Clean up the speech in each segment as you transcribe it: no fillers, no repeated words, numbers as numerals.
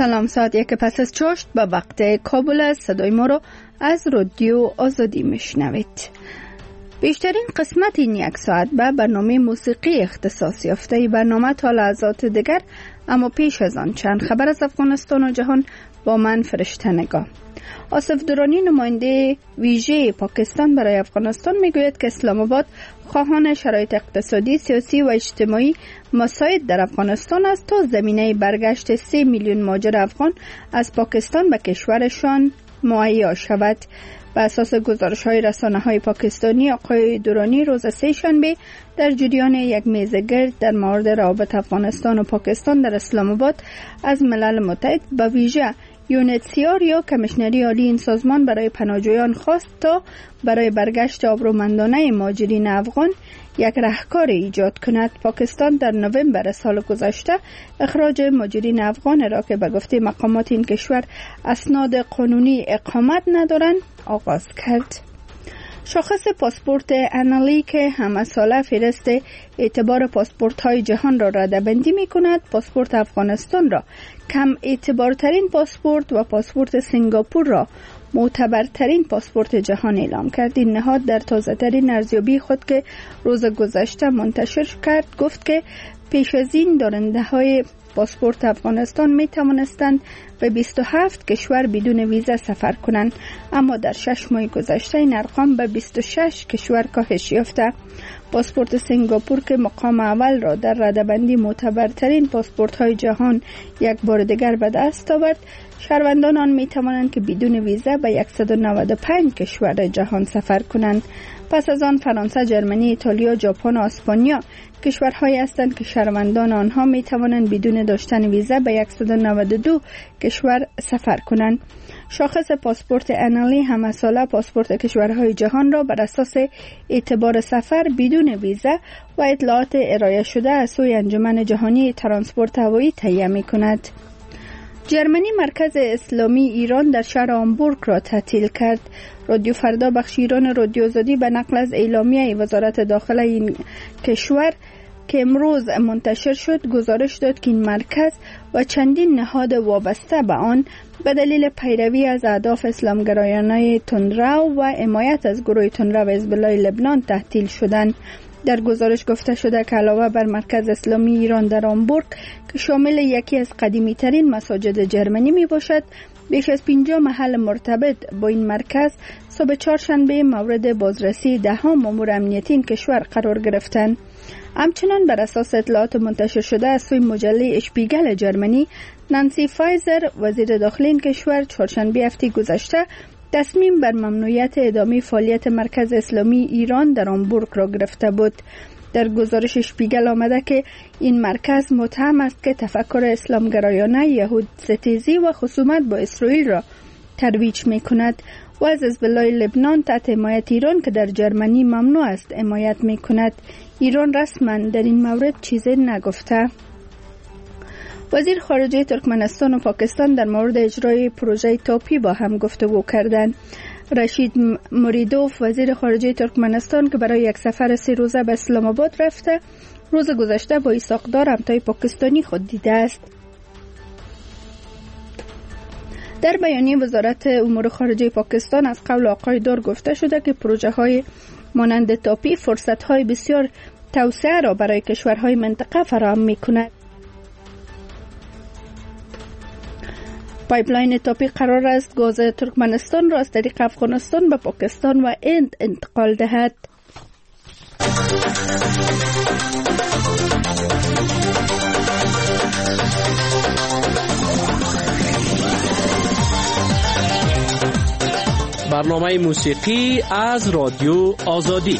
سلام، ساعت 1 پس از چاشت به وقت کابل است. صدای ما رو از رادیو آزادی میشنوید. بیشترین قسمت این یک ساعت به برنامه موسیقی اختصاص یافته برنامه تا لحظات دیگر، اما پیش از آن چند خبر از افغانستان و جهان با من فرشته نگاه. آصف درانی نماینده ویژه پاکستان برای افغانستان میگوید که اسلام آباد خواهان شرایط اقتصادی، سیاسی و اجتماعی مساعد در افغانستان است تا زمینه برگشت 3 میلیون مهاجر افغان از پاکستان به کشورشان مهیا شود. بر اساس گزارش‌های رسانه‌های پاکستانی، آقای درانی روز سه‌شنبه در جریان یک میز گرد در مورد روابط افغانستان و پاکستان در اسلام آباد از ملل متحد به ویژه UNHCR یا کمیشنری عالی این سازمان برای پناهجویان خواست تا برای برگشت آبرومندانه مهاجرین افغان یک راهکار ایجاد کند. پاکستان در نوامبر سال گذشته اخراج مهاجرین افغان را که به گفته مقامات این کشور اسناد قانونی اقامت ندارند آغاز کرد. شاخص پاسپورت انالی که همه ساله فهرست اعتبار پاسپورت های جهان را رده‌بندی می کند، پاسپورت افغانستان را کم اعتبارترین پاسپورت و پاسپورت سنگاپور را معتبرترین پاسپورت جهان اعلام کرد. این نهاد در تازه‌ترین ارزیابی خود که روز گذشته منتشر کرد گفت که پیش از این دارنده های پاسپورت افغانستان می توانستند به 27 کشور بدون ویزا سفر کنند، اما در 6 ماه گذشته این ارقام به 26 کشور کاهش یافته. پاسپورت سنگاپور که مقام اول را در رده‌بندی معتبرترین پاسپورت های جهان یک بار دیگر به دست آورد، شهروندان آن می توانند که بدون ویزا به 195 کشور جهان سفر کنند. پس از آن فرانسه، ژرمنی، ایتالیا، ژاپن و اسپانیا کشورهایی هستند که شهروندان آنها می توانند بدون داشتن ویزا به 192 کشور سفر کنند. شاخص پاسپورت انالی همه ساله پاسپورت کشورهای جهان را بر اساس اعتبار سفر بدون ویزا و اطلاعات ارائه شده از سوی انجمن جهانی ترانسپورت هوایی تهیه می کند. ژرمنی مرکز اسلامی ایران در شهر هامبورگ را تعطیل کرد. رادیو فردا بخش ایران رادیو آزادی به نقل از اعلامیه وزارت داخله این کشور که امروز منتشر شد گزارش داد که این مرکز و چندین نهاد وابسته به آن به دلیل پیروی از اهداف اسلامگرایانه تندرو و حمایت از گروه تندرو حزب الله لبنان تعطیل شدند. در گزارش گفته شده که علاوه بر مرکز اسلامی ایران در هامبورگ که شامل یکی از قدیمی ترین مساجد ژرمنی می باشد، بیش از 50 محل مرتبط با این مرکز صبح چهارشنبه مورد بازرسی 10 مامور امنیتی این کشور قرار گرفتند. همچنان بر اساس اطلاعات منتشر شده از سوی مجله اشپیگل ژرمنی، نانسی فایزر وزیر داخلی این کشور چهارشنبه هفته گذشته تصمیم بر ممنوعیت ادامه فعالیت مرکز اسلامی ایران در هامبورگ را گرفته بود. در گزارش اشپیگل آمده که این مرکز متهم است که تفکر اسلامگرایانه، یهود ستیزی و خصومت با اسرائیل را ترویج می کند و از حزب الله لبنان تحت حمایت ایران که در ژرمنی ممنوع است حمایت می کند. ایران رسما در این مورد چیزی نگفته. وزیر خارجه ترکمنستان و پاکستان در مورد اجرای پروژه تاپی با هم گفتگو کردند. رشید مریدوف وزیر خارجه ترکمنستان که برای یک سفر 3 روزه به اسلام آباد رفته، روز گذشته با ایساق دار همتای پاکستانی خود دیده است. در بیانیه وزارت امور خارجه پاکستان از قول آقای دار گفته شده که پروژه های مانند تاپی فرصت های بسیار توسعه را برای کشورهای منطقه فراهم می کند. پایپلاین تاپی قرار است گاز ترکمنستان را از طریق افغانستان به پاکستان و هند انتقال دهد. برنامه موسیقی از رادیو آزادی.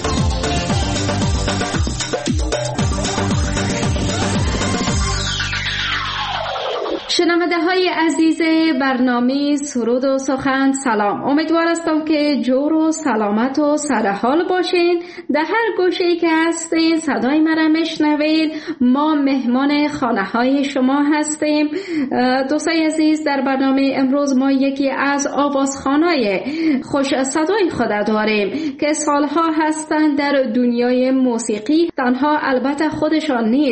شنونده های عزیز برنامه سرود و سخن، سلام. امیدوار هستم که جور و سلامت و سرحال باشین. در هر گوشه‌ای که هستین صدای مرا میشنوید. ما مهمان خانه های شما هستیم. دوستای عزیز، در برنامه امروز ما یکی از آوازخوان‌های خوش صدای خود داریم که سالها هستند در دنیای موسیقی. تنها البته خودشان نیست،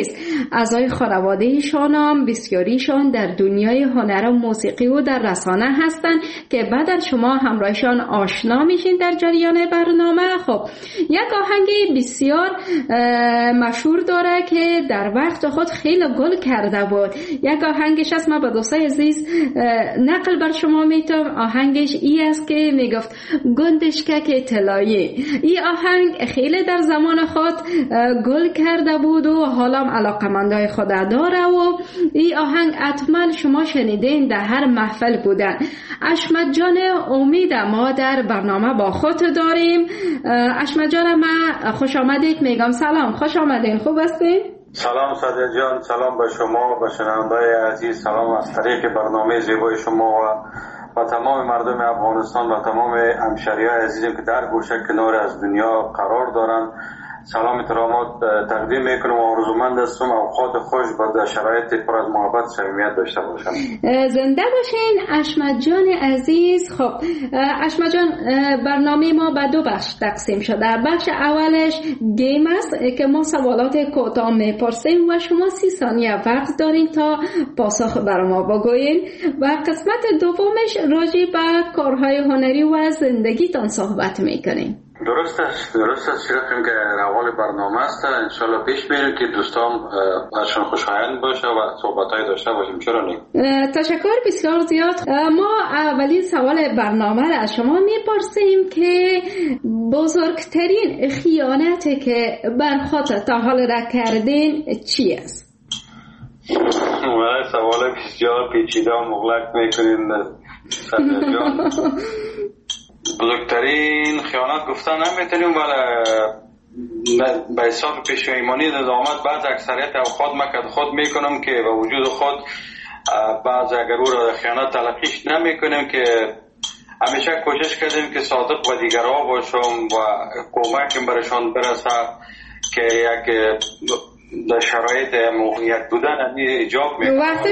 اعضای خانوادهشان هم بسیاریشان در دنیای هنر و موسیقی و در رسانه هستند که بعد شما همراهشان آشنا میشین در جریان برنامه. خب یک آهنگ بسیار مشهور داره که در وقت خود خیلی گل کرده بود. یک آهنگش است، من به دوستای عزیز نقل بر شما میتونم. آهنگش ای است که میگفت گندشکه که طلایی. این آهنگ خیلی در زمان خود گل کرده بود و حالا هم علاقمندای خود داره و این آهنگ حتما شما شنیدین، در هر محفل بودن. اشمت جان امید ما در برنامه با خود داریم. اشمت جان ما خوش آمدید میگم. سلام، خوش آمدین، خوب هستین؟ سلام سادیا جان، سلام به شما و شنونده‌های عزیز، سلام از طریق برنامه زیبای شما و تمام مردم افغانستان و تمام همشهری‌های عزیزم که در گوشه کنار از دنیا قرار دارن. سلام احترامات تقدیم میکنم و آرزومند هستم اوقات خوش و شرایط پر از محبت صمیمیت داشته باشم. زنده باشین اشمت جان عزیز. خب اشمت جان، برنامه ما به دو بخش تقسیم شده. بخش اولش گیم است که ما سوالات کوتاه میپرسیم و شما 30 ثانیه وقت دارین تا پاسخ بر ما بگوین و قسمت دومش راجع به کارهای هنری و زندگیتان صحبت میکنیم. درست است شرفیم که روال برنامه است. انشالله پیش میریم که دوستان ازشون خوشایند باشه و صحبتای داشته باشیم. چرا نیم؟ تشکر بسیار زیاد. ما اولین سوال برنامه را از شما میپرسیم که بزرگترین خیانتی که بر خود تا حال را کردین چی است؟ سوال بسیار پیچیده و مغلق میکنین سادیا جان. بزرگترین خیانت گفتن نمیتونیم، ولی به حساب پشیمانی ندامت بعض اکثریت اوقات من خود میکنم که به وجود خود بعض اگر او را خیانت تلقیش نمیکنیم که همیشه کوشش کردیم که صادق و دیگرها باشم و کمکم برشان برسه که یک در شرایط موقعیت بودن ایجاب میکنه. وقت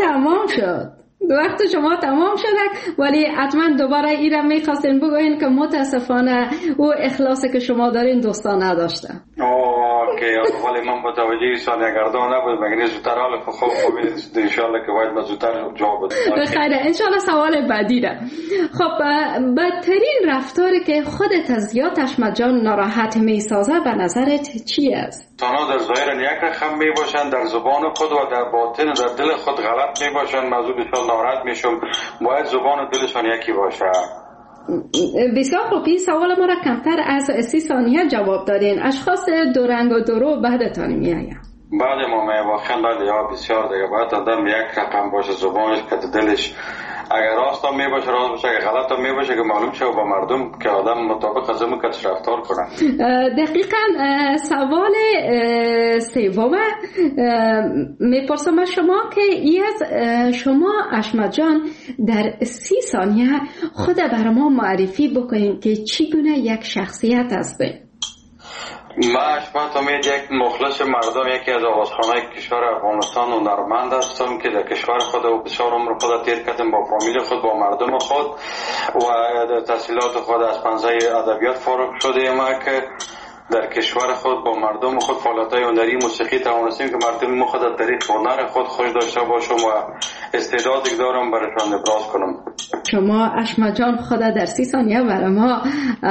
شما تمام شد ولی حتما دوباره این را میخواستین بگوین که متاسفانه او اخلاصی که شما دارین دوستان نداشتن. اوکی، ولی من متوجه سانیگردان نبود مگه زودتر حال خوب انشالله که باید من زودتر جواب بدم. خیره، انشالله سوال بعدی را. خب بدترین رفتاری که خودت از یا اشمت جان ناراحت میسازه به نظرت چی است؟ تنها در ظاهر یک رقم می باشن، در زبان خود و در باطن و در دل خود غلط می باشن. موضوع بسیار ناراحت میشم. باید زبان و دلشان یکی باشه. بسیار خوب. این سوال ما را کمتر از 30 ثانیه جواب دادین. اشخاص دو رنگ و درو بعدتان میآید. بعد ما واقعا بعد یا بسیار دیگه باید آدم یک رقم باشه، زبانش که دلش اگر راست هم می باشه راست باشه، اگر غلط هم می باشه که معلوم شه با مردم که آدم مطابق از اون کتش رفتار کنه. دقیقاً. سوال سوم میپرسم از شما که ای از شما اشمت جان در 30 ثانیه خود بر ما معرفی بکنین که چی گونه یک شخصیت هسته. من اشمت امید یک مخلص مردم، یکی از آوازخوانای کشور افغانستان و نرمند هستم که در کشور خود و بسیار عمر خود تیر کردم با فامیل خود با مردم خود و تحصیلات خود از پنزه ادبیات فارغ شده. ما که در کشور خود با مردم خود فعالیت‌های هنری موسیقی توانستیم که مردم خود در طریق هنر خود خوش داشته باشم و استعدادی دارم برایشان ابراز کنم. شما اشمت جان خود در 30 ثانیه برای ما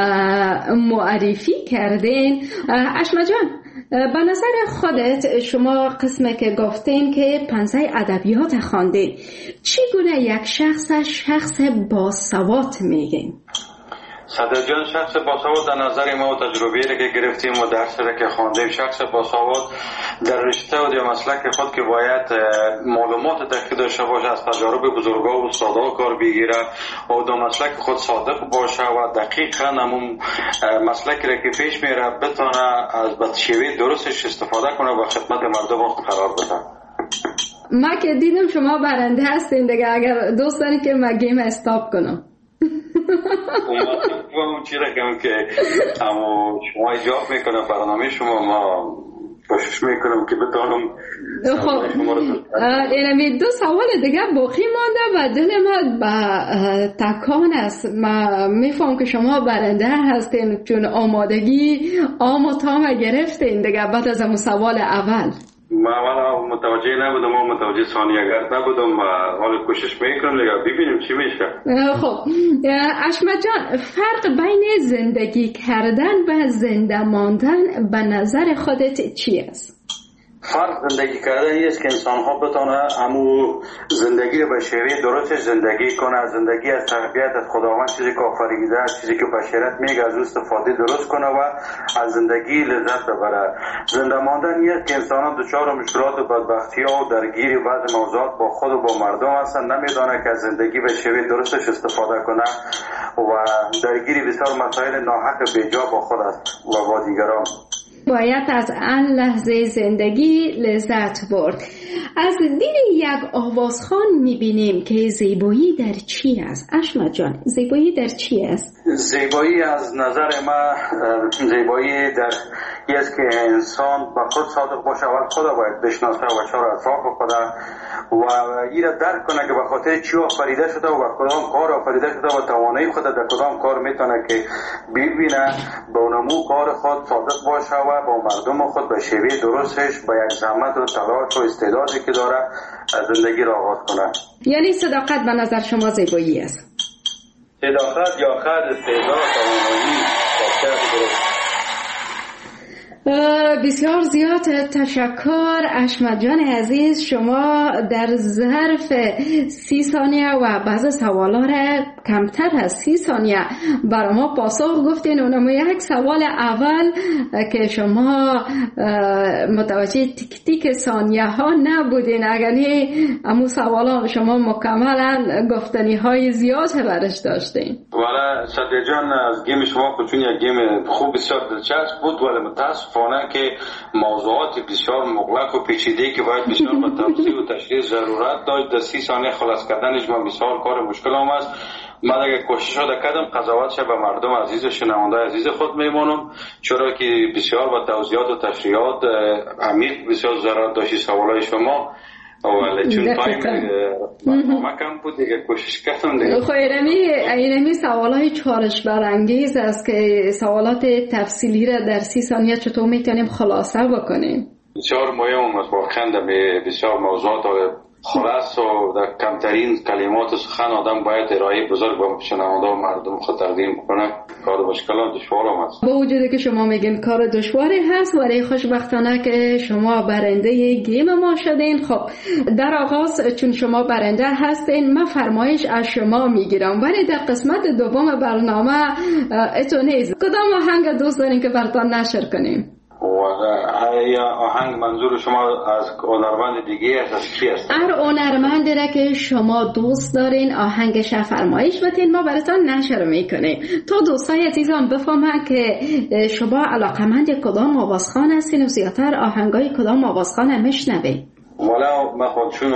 معرفی کردین. اشمت جان، به نظر خودت شما قسمه که گفتین که 5 ادبیات خواندین، چگونه یک شخص باسواد میگین؟ صدر جان، شخص باسواد در نظر ما و تجربه‌ای که گرفتیم و درسی که خواندیم، شخص باسواد در رشته و در مسلک خود که باید معلومات دقیق داشته باشه، از تجارب بزرگا و استادا کار بگیره و در مسلک خود صادق باشه و دقیقاً همون مسلکی را که پیش میره بتونه از بدشیوه درستش استفاده کنه و خدمت مردم خود قرار بده. ما که دیدم شما برنده هستین دیگه، اگر دوست دارید که من گیم استاپ کنم. اون چی رقم که اما شما ایجاب میکنم برنامه شما، ما کوشش میکنم که بتونم. اینمی 2 سوال دیگه باقی مانده و دل من به تکان است. من میفهم که شما برنده هستین چون آمادگی آم و تام گرفتین دیگه بعد از اون سوال اول. من متوجه نبودم و متوجه ثانیه‌گرد نبودم و حال کوشش میکنم لیکن ببینیم چی میشه. خب اشمت جان، فرق بین زندگی کردن و زنده ماندن به نظر خودت چی است؟ فرق زندگی کردن است که انسان ها بتونه همو زندگی به شیوه درستش زندگی کنه، زندگی از تربیت از خداوند چیزی که آفریده، چیزی که بشریت میگه از استفاده درست کنه و از زندگی لذت ببره. زنده ماندن است که انسان ها دچار مشکلات و بدبختی ها و درگیری بعض موضوعات با خود و با مردم هستن، نمیدونه که از زندگی به شیوه درستش استفاده کنه و درگیری بسیار مسائل ناحق بیجا با خود است و با دیگران. باید از آن لحظه زندگی لذت برد. از دید یک آوازخوان میبینیم که زیبایی در چی است؟ اشمت جان، زیبایی در چی است؟ زیبایی از نظر من زیبایی در است که انسان به خود صادق باشه و خود باید بشناسه و چرا اطراف خود و این را درک کنه که به خاطر چی آفریده شده و به کدام کار آفریده شده و توانایی خود در کدام کار میتونه که ببینه به اونمو کار خود صادق باشه و با مردم خود به شیوه درستش با یک زحمت و تلاش و استعدادی که داره زندگی را آغاز کنه. یعنی صداقت به نظر شما زیبایی است؟ صداقت یا خود استعداد توانایی بسیار زیاد تشکر اشمت جان عزیز. شما در ظرف 30 ثانیه و بعض سوالا را کمتر از 30 ثانیه برای ما پاسخ گفتین. اونم یک سوال اول که شما متوجه تیک تیک ثانیه ها نبودین، اگر نه امو سوالا شما مکملا گفتنی های زیاد برش داشتین. والا صدیق جان از گیم شما خودتون یک گیم خوب بسیار دلچسب بود، ولی متاسفانه که موضوعات بسیار مغلق و پیچیده که باید بسیار به توضیح و تشریح ضرورت داشت. در 30 ثانیه خلاص کردنش من بسیار کار مشکل است. من اگه کوشش را کردم قضاوتش به مردم عزیز و شنونده عزیز خود میمونم، چرا که بسیار با توضیحات و تشریحات عمیق بسیار ضرورت داشتی سوالای شما، ولی چون تایم برنامه کم بود دیگه کوشش کردم دیگه. خب اینمی سوالای چالش برانگیز است که سوالات تفصیلی را در 30 ثانیه چطور میتونیم خلاصه بکنیم؟ بسیار مهم است واقعا بسیار موضوعات خلاص و در کمترین کلمات سخن آدم باید ارائه بزرگ به شنونده و مردم خود تقدیم کنه. کار مشکل دشوار است. با وجودی که شما میگین کار دشواری هست، ولی خوشبختانه که شما برنده گیم ما شدین. خب در آغاز چون شما برنده هستین من فرمایش از شما میگیرم، ولی در قسمت دوم برنامه اتو نیست. کدام آهنگ دوست دارین که براتون نشر کنیم؟ یا آهنگ منظور شما از هنرمند دیگه از کی است؟ هر هنرمندی را که شما دوست دارین آهنگش فرمایش بدین، ما براتون نشر میکنیم تا دوستای عزیزم بفهمن که شما علاقمند کدام آوازخوان هستین و زیادتر آهنگای کدام آوازخوان میشنوید. والا من خودشون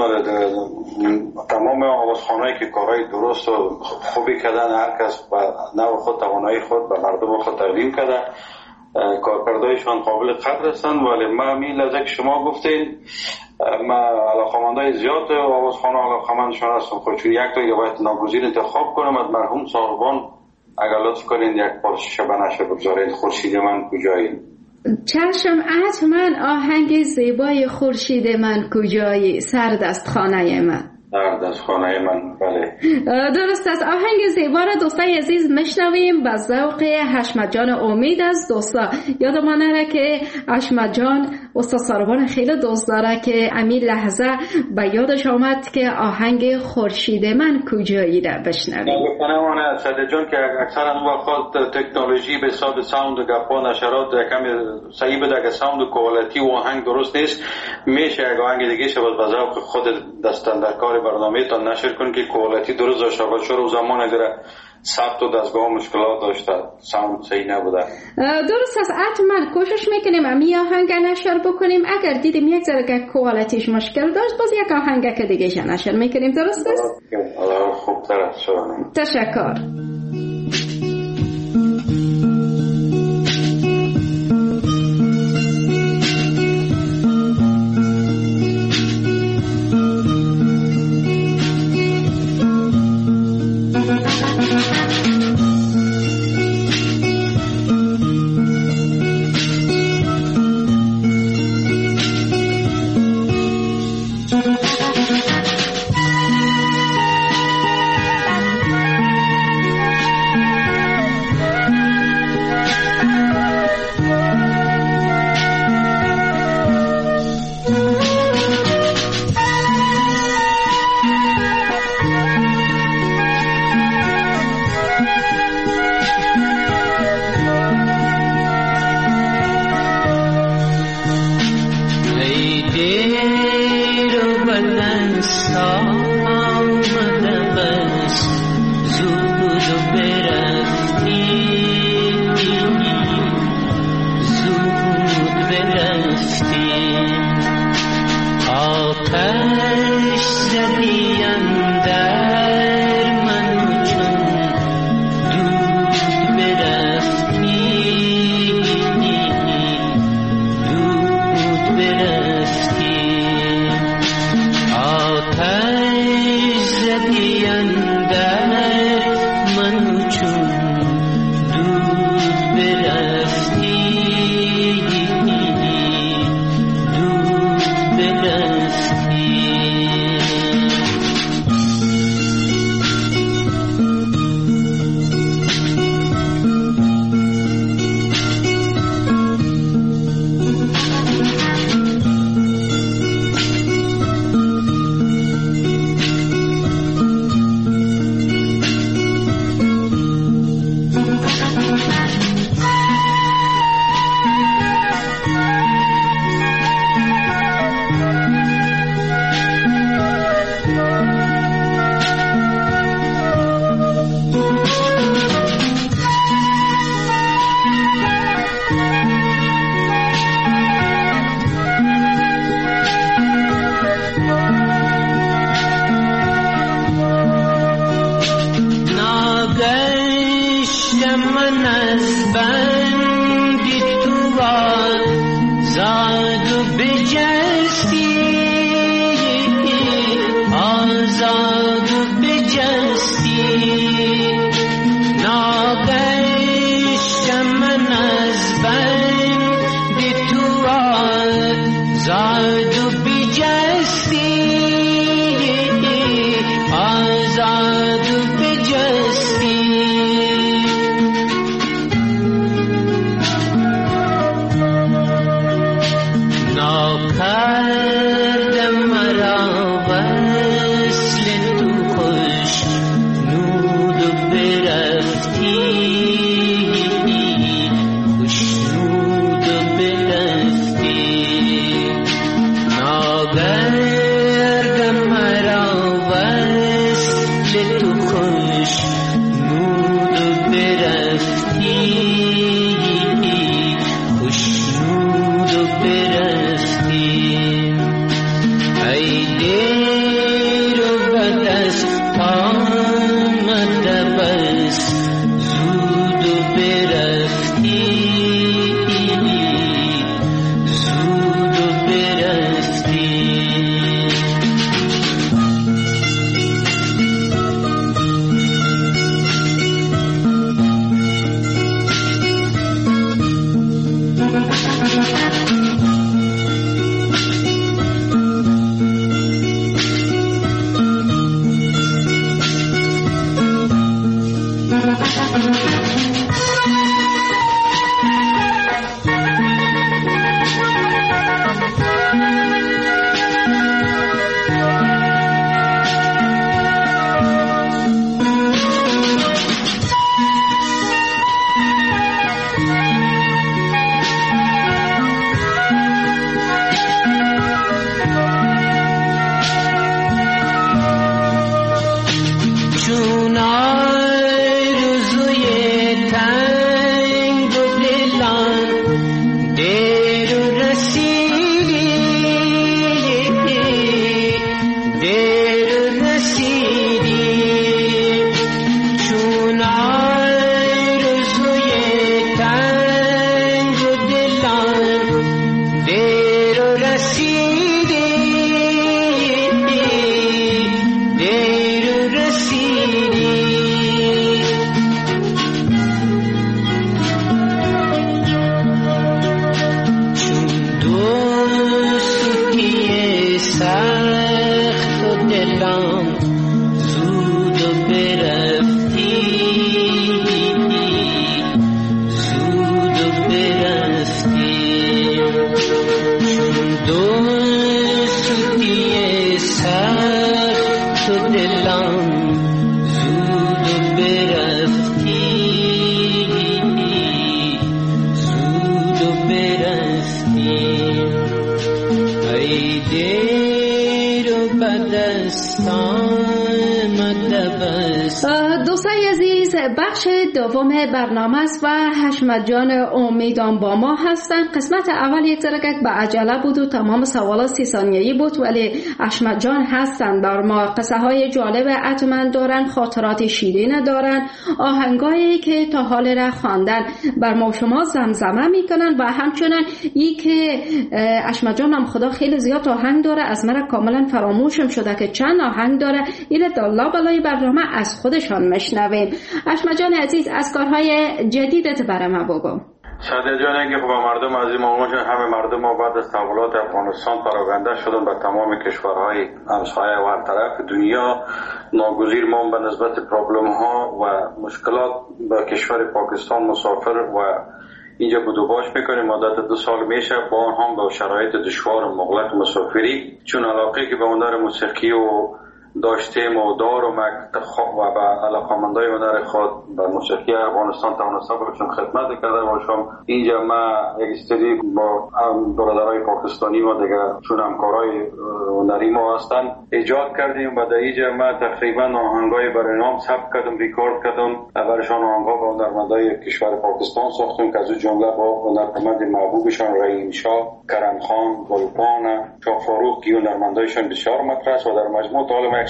تمام آوازخوانایی که کارهای درست و خوبی کردن، هر کس به نوع خود توانایی خود به مردم خود تقدیم کرده، کارکردایشان قابل قدر هستند. ولی من این لحظه که شما گفتین من علاقمندای زیاد آوازخوان علاقمندشان هستم. خود چون یک تا یا باید ناگزیر انتخاب کنم از مرحوم صاحبان اگر لطف کنین یک پارچه شبه نشه بگذارین خورشید من کجایی. چشم حتما آهنگ زیبای خورشید من کجایی، سردست خانه من. از خانه من، بله درست است. آهنگ زیبا را دوستای عزیز میشنویم به ذوق اشمت جان امید است. دوستا یادمان نره که اشمت جان استاد ساربان خیلی دوست داره که امید لحظه به یادش آمد که آهنگ خورشید من کجایی را بشنویم. گفتنه صدیق جان که اکثرا وقت تکنولوژی به حساب ساوند و گپا نشرات کمی صحیح بده که ساوند و کوالیتی و آهنگ درست نیست، میشه اگه آهنگ دیگه شه به ذوق خود دستن در کار برنامه تا نشر کن که کوالیتی درست داشته باشه. رو زمان داره ثبت و دستگاه مشکلات داشته، ساوند صحیح نبوده. درست است. حتما کوشش میکنیم امی آهنگ نشر بکنیم. اگر دیدیم یک ذره که کوالیتیش مشکل داشت باز یک آهنگ که دیگه نشر میکنیم. درست است؟ خوب طرف شد. تشکر. آتش زدی اندر من چون دود برفتی آتش زدی اندر من چون دود برفتی من از بندی تو آزاد و بجستی آزاد و بجستی ناگشتم من از بندی تو آزاد و بجستی آزاد و بجستی کردم مرا وصل تو خوش نود و برفتی خوش نود و برفتی ناگردم مرا وصل تو خوش نود و برفتی خوش نود و برفتی ای دیر و بدست آمد بس زود و برفتی زود و برفتی دوستای عزیز، بخش بخش دوم برنامه است و حشمت جان امیدان با ما هستند. قسمت اول یک ذره به عجله بود و تمام سوالات 30 ثانیه‌ای بود، ولی حشمت جان هستند بر ما. قصه های جالب اتمن دارن، خاطرات شیرین دارن، آهنگایی که تا حال را خواندن بر ما شما زمزمه میکنن و همچنین ای که حشمت جان هم خدا خیلی زیاد آهنگ داره، از من کاملا فراموشم شده که چند آهنگ داره. ایله دالا بالای برنامه از خودشان مشنویم. حشمت جان عزیز، از کارهای جدیدت برای ما بگو. ساده جان که با مردم عزیز ما همه مردم ما بعد از تحولات افغانستان پراکنده شدن به تمام کشورهای همسایه و هر طرف دنیا. ناگزیر ما به نسبت پرابلم ها و مشکلات به کشور پاکستان مسافر و اینجا بدو باش میکنیم. مدت 2 سال میشه با هم با شرایط دشوار و مغلق مسافری، چون علاقه که به هنر موسیقی و داشتیم و دارم و به علاقمندای هنر خود به موسیقی افغانستان توانسته باشم خدمت کرده باشم. اینجا ما یک استودیو با برادرای پاکستانی و دیگه چون همکارای هنری ما هستن ایجاد کردیم و در اینجا ما تقریبا آهنگای برای نام ثبت کردم، ریکورد کردم. برایشان آهنگا با هنرمندای کشور پاکستان ساختم که از اون جمله با هنرمند محبوبشان رحیم شاه، کرم خان، گلپان، شاه فاروق که هنرمندایشان بسیار مطرح است و در مجموع تا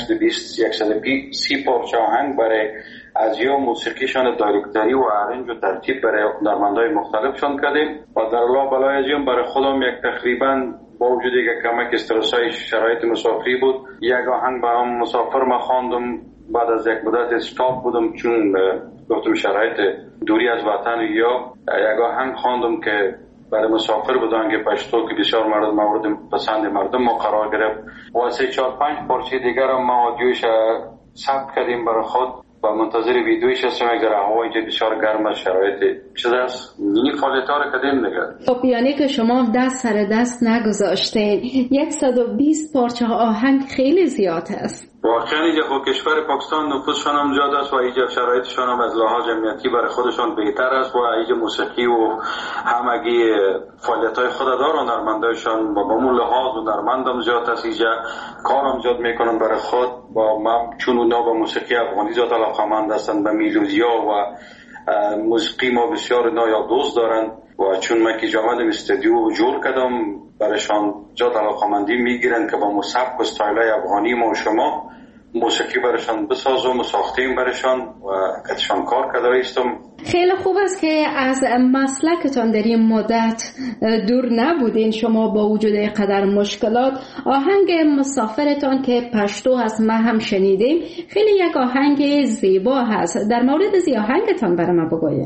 130 پارچه آهنگ برای از یا موسیقیشان دایرکتری و ارنج و ترتیب برای هنرمندای مختلفشان کردیم و در الله بالای از این برای خودم یک تقریبا با وجود یک کمک استرسای شرایط مسافری بود، یک آهنگ با هم مسافر ما خواندم. بعد از یک مدت استاپ بودم چون گفتم شرایط دوری از وطن یا یک آهنگ خواندم که برای مسافر بودن که پشتو که بسیار مورد پسند مردم ما قرار گرفت و 3-4-5 پارچه دیگر هم ما آدیوش ثبت کردیم برای خود و منتظر ویدیویش هستیم. اگر هوا اینجا بسیار گرم است، شرایط چیز است، این فعالیت ها رو کردیم دیگر. خب یعنی که شما دست سر دست نگذاشتین. 120 پارچه آهنگ خیلی زیاد است. واقعا اینجا خود کشور پاکستان نفوذشان هم زیاد است و اینجا شرایطشان هم از لحاظ امنیتی برای خودشان بهتر است و اینجا موسیقی و همگی فعالیت‌های خود دارن. هنرمندایشان و با اون لحاظ هنرمندم زیاد است، اینجا کارم زیاد میکنن برای خود و من چون اونا با موسیقی افغانی زیاد علاقه‌مند هستن، به میلودیا و موسیقی ما بسیار نایاب دوست دارن و چون من که جامعه استودیو جور کردم برایشان زیاد علاقه‌مندی میگیرن که با سبک و استایلای افغانی ما و شما موسیقی برایشان بسازم و ساختیم برایشان و کتشان کار کرده ایستم. خیلی خوب است که از مسلکتان در این مدت دور نبودین. شما با وجود قدر مشکلات آهنگ مسافرتان که پشتو هست ما هم شنیدیم، خیلی یک آهنگ زیبا هست. در مورد زی آهنگتان برای ما بگویید.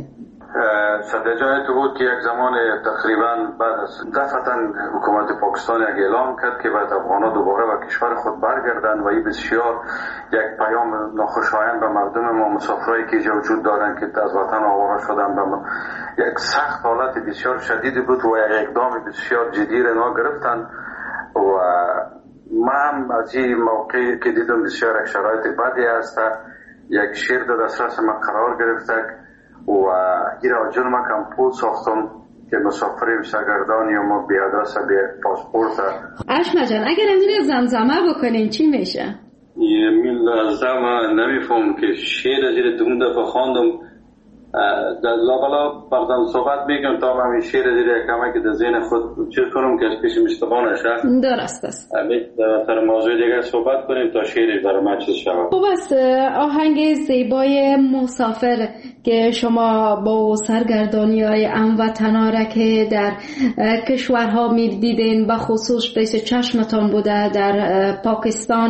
صدجایت بود که یک زمان تقریبا بعد از دفعتا حکومت پاکستان یک اعلام کرد که باید افغانا دوباره به کشور خود برگردند و این بسیار یک پیام ناخوشایند به مردم ما مسافرایی که اینجا وجود دارند که از وطن آواره شدن به یک سخت حالت بسیار شدیدی بود و یک اقدام بسیار جدی را گرفتن و ما هم از این موقعی که دیدم بسیار یک شرایط بدی است. یک شعر در دسترس ما قرار گرفته و ایرا جرم کمپود ساختم که مسافری سرگردانی و ما بی آدرس بی پاسپورت. حشمت جان اگر امروز زمزمه بکنین چی میشه؟ یه میل زمزمه نمیفهم که شعر از این دوم دفعه خواندم در لابلا بردم صحبت میکنم تا همین شعر از این کمه که در ذهن خود چیز کنم که از پیش مشتبه نشه. درست است. در موضوع دیگر صحبت کنیم تا شعرش برای من چیز شود. خوب است. آهنگ زیبای مسافر که شما با سرگردانی های هموطنا را که در کشورها میدیدین، بخصوص پیش چشمتان بوده در پاکستان،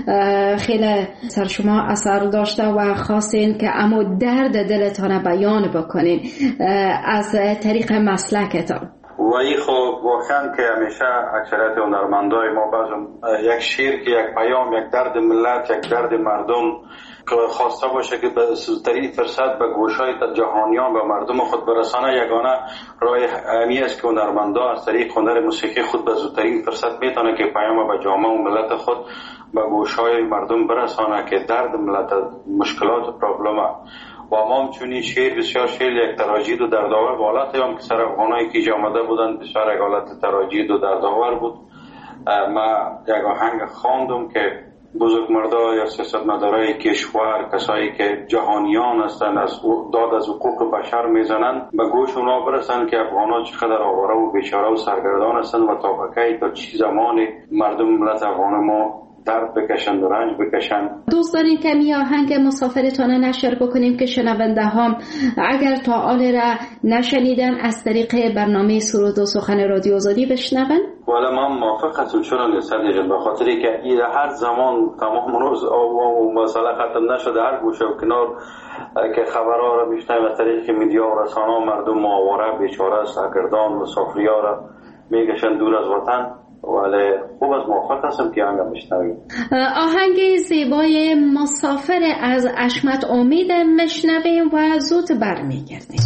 خیلی سر شما اثر داشته و خواستین که اما درد دلتان بیان بکنین از طریق مسلکتان. و این خب واقعا که همیشه اکثریت هنرمندای ما بعضم یک شعر که یک پیام، یک درد ملت، یک درد مردم که خواسته باشه که به زودترین فرصت به گوشهای جهانیان و مردم خود برسانه، یگانه راه امی است که هنرمندا از طریق هنر موسیقی خود به زودترین فرصت میتونه که پیام به جامعه و ملت خود به گوشهای مردم برسانه که درد ملت، مشکلات و پرابلم و ما همچنین شعر بسیار شعر یک تراجید و دردآور و حالت هم که سر افغانایی که آمده بودن بسیار یک حالت تراجید و دردآور بود. ما یک آهنگ خواندم که بزرگمردا یا سیاستمدارای کشور، کسایی که جهانیان هستند، از داد از حقوق بشر میزنند، به گوش اونا برسند که افغانان چقدر آواره و بیچاره و سرگردان هستند و تا چی زمانی مردم ملت افغان ما درد بکشند و رنج بکشند. دوست دارین کمی آهنگ مسافرتانه نشر بکنیم که شنونده هم اگر تا آن را نشنیدن از طریق برنامه سرود و سخن رادیو آزادی بشنون؟ ولی من موافق هستم، چرا نیست دیگه، به خاطری که این هر زمان تمام روز و مسئله ختم نشده، هر گوشه و کنار که خبرها را میشنویم از طریق میدیا و رسانه‌ها، مردم آواره بیچاره سرگردان مسافریا را میکشند دور از وطن. ولی خوب از موافق هستم که آهنگ میشنویم. آهنگ زیبای مسافر از اشمت امید میشنویم و زود برمیگردیم.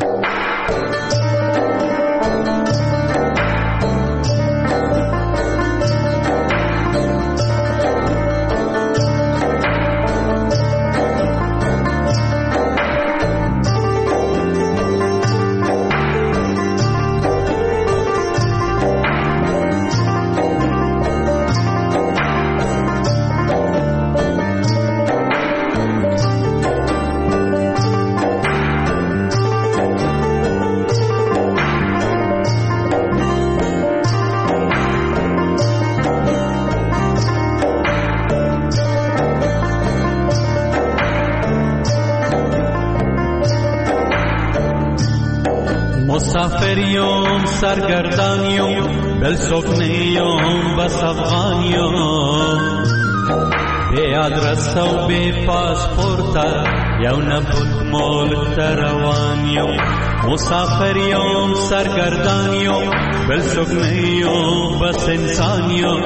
مسافریم سرگردانیم بلسکنیم بس افغانیم به آدرس و به پاسپورت یو نبود ملک روانیم. مسافریم سرگردانیم بلسکنیم بس انسانیم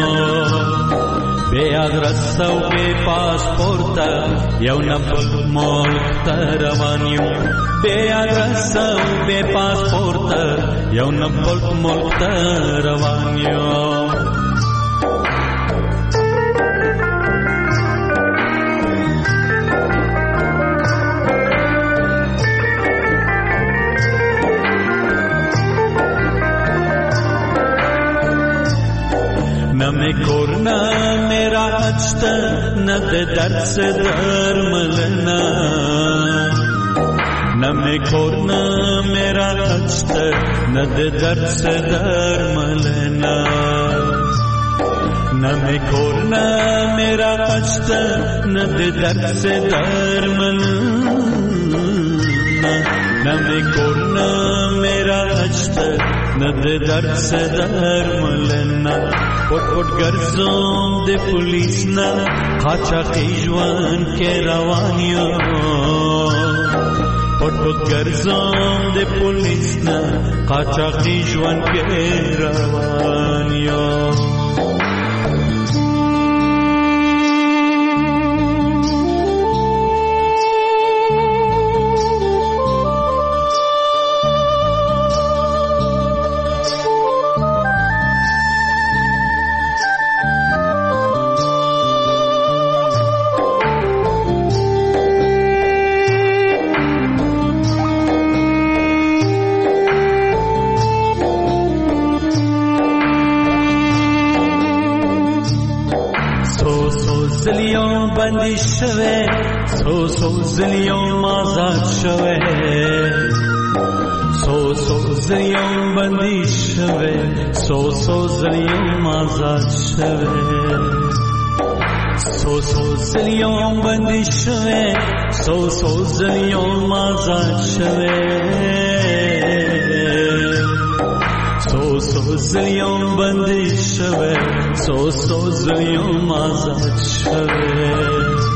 به آدرس و به پاسپورت یو نبود ملک روانیم. به آدرس و به پاسپورت یو نبود ملک روانیم. نمی کرنا میرا اچتا ند درس درملنا. نمی کرنا میرا اچتا ند درس درملنا. نمی کرنا میرا اچتا ند درس درملنا. نمی کرنا میرا اچتا ند درس درملنا. پٹ پٹ گرزم ده پولیس نا قاچاقی جوان که روانیو. پٹ پٹ گرزم ده پولیس نا قاچاقی جوان که روانیو. بندی شوه سو سو زلیوم آزاد شوه. سو سو زلیوم بندی شوه سو سو زلیوم آزاد شوه. سو سو زلیوم بندی شوه سو سو زلیوم آزاد شوه. سو سو زلیوم بندی شوه سو سو زلیوم آزاد شوه.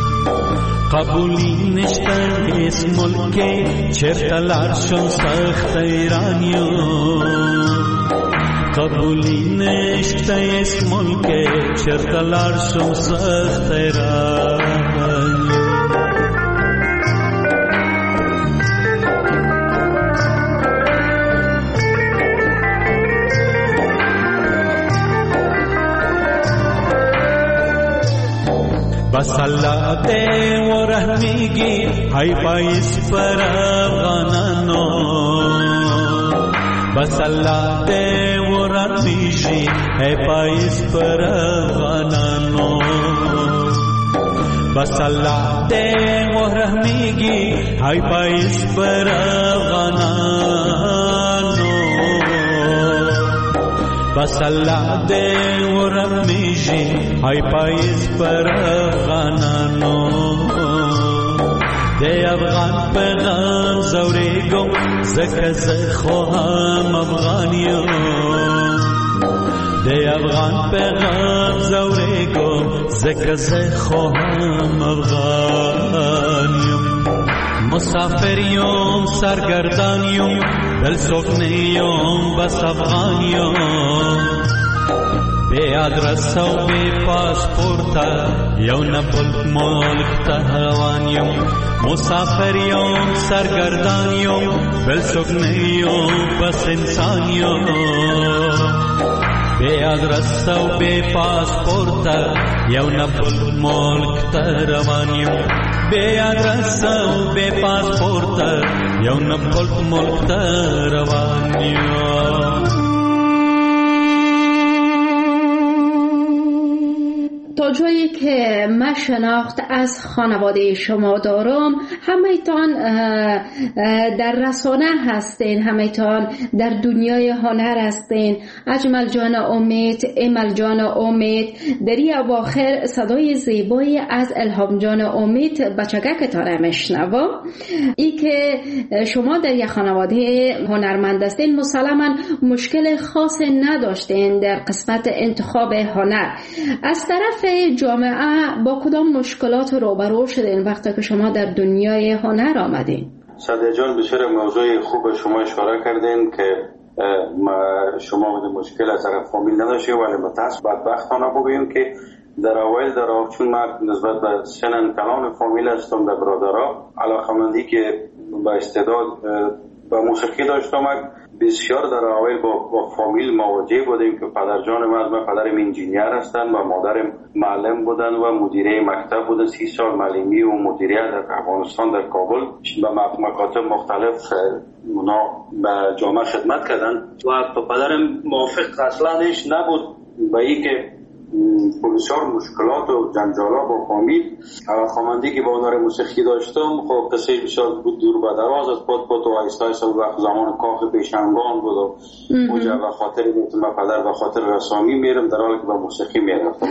قبولی نشتن اس ملک چرتلار شم سخت ایرانیو. قبولی نشتن اس ملک چرتلار شم سخت ایرانیو. بس اللہ دے و رحمیگی ہائی پائیس پر افغانانو. بسلاده ورد میشی ای پاییز پر افغانانو بسلاده ورد میگی ای پاییز پر افغانانو بسلاده ورد میشی ای پاییز پر افغانانو دی افغان پیغام زوریگم زکه زخواهم افغانیو دی افغان پیغام زوریگم زکه زخواهم افغانیو مسافریم سرگردانیم دل سکنیم بس افغانیو بی آدرس و بی پاسپورتا یو نبل ملک تهوانیم مسافریم سرگردانیم بل سکنیم بس انسانیم بی آدرس و بی پاسپورتا یو نبل ملک تهوانیم بی آدرس و بی پاسپورتا یو نبل ملک تهوانیم. تا جایی که من شناخت از خانواده شما دارم همه‌تان در رسانه هستین، همه‌تان در دنیای هنر هستین. اجمل جان امید، امل جان امید، در اواخر صدای زیبایی از الهام جان امید بچگکتان میشنوم. ای که شما در یک خانواده هنرمند هستین مسلما مشکل خاص نداشتین در قسمت انتخاب هنر. از طرف جامعه با کدام مشکلات روبرو شدین وقتی که شما در دنیای هنر آمدین؟ سعدیه جان بسیار موضوع خوب شما اشاره کردین که شما مشکل از طرف فامیل نداشتید، ولی متاسف بدبختانه بگوییم که در اول چون من نسبت به سن کلان فامیل هستم در برادرها علاقمندی که با استعداد با موسیقی داشتم بسیار در اول با فامیل مواجه بودیم که پدر جان من پدرم انجینیر هستند و مادرم معلم بودن و مدیره مکتب بودن. 30 سال معلمی و مدیریت در افغانستان در کابل به مکاتب مختلف اونا به جامعه خدمت کردن و پدرم موافق اصلانش نبود به این که بسیار مشکلات و جنجالا با فامیل خواندی که با هنر موسیقی داشتم خب قصه بسیار بود دور به دراز از پات و آیسته آیسته وقت زمان کاخ پیشنگان بود و اونجا به خاطر من پدر به خاطر رسامی میرم در حالی که به موسیقی میرفتم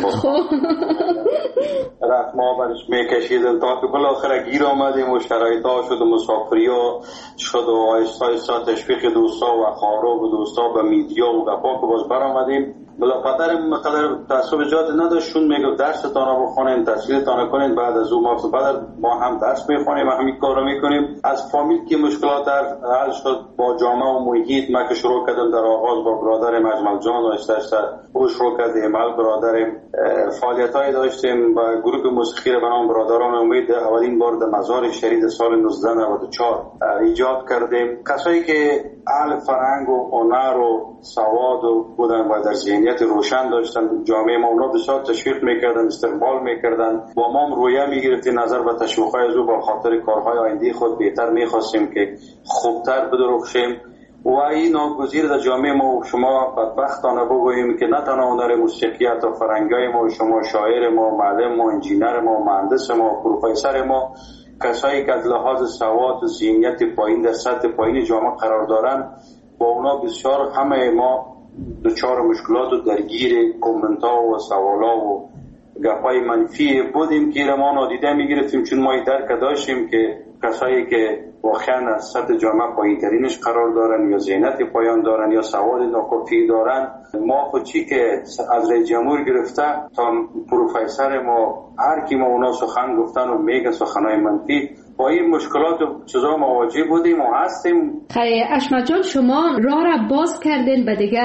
رقم برش میکشیدم تا که بالاخره گیر آمدیم و شرایط ها شد و مسافری ها شد و آیسته آیسته تشویق دوستا و خارو و دوستا به میدیا و گپا که باز برآمدیم. بلا پدرم مقدر تعصب جات نداشتون میگفت درس تانا بخونین تحصیل تانا کنین بعد از اون ما هم درس میخونیم و همین کار رو میکنیم. از فامیل که مشکلات حل شد با جامعه و محیط ما که شروع کردم در آغاز با برادرم اجمل جان و استشتا او شروع کردیم امل برادرم فعالیت های داشتیم با گروه موسیقی به نام برادران امید اولین بار در مزار شریف سال 1994 ایجاد کردیم. کسایی که اهل فرهنگ و هنر و سواد بودن و در ذهنیت روشن داشتن جامعه ما اونا بسیار تشویق میکردن استقبال میکردن و ما هم رویه میگرفتیم نظر به تشویقهای از او با خاطر کارهای آینده خود بهتر میخواستیم که خوبتر بدرخشیم و این ناگزیر در جامعه ما شما بدبختانه بگوییم که نه تنها هنر موسیقی حتی فرهنگای ما شما شاعر ما معلم ما انجینر ما مهندس ما پروفسور ما کسایی که از لحاظ سواد و ذهنیت پایین در سطح پایین جامعه قرار دارن با اونا بسیار همه ما دچار مشکلات و درگیر کامنت ها و سوالا و گپای منفی بودیم که ما نادیده میگرفتیم چون ما درک داشتیم که کسایی که واقعا از سطح جامعه پایین‌ترینش قرار دارن یا ذهنیت پایان دارن یا سواد ناکافی دارن ما خود چی که از رئیس جمهور گرفته تا پروفسور ما هر کی ما اونا سخن گفتن و میگه سخنای منفی با این مشکلات و چیزا مواجه بودیم و هستیم. خیلی اجمل جان شما راه را باز کردین به دیگه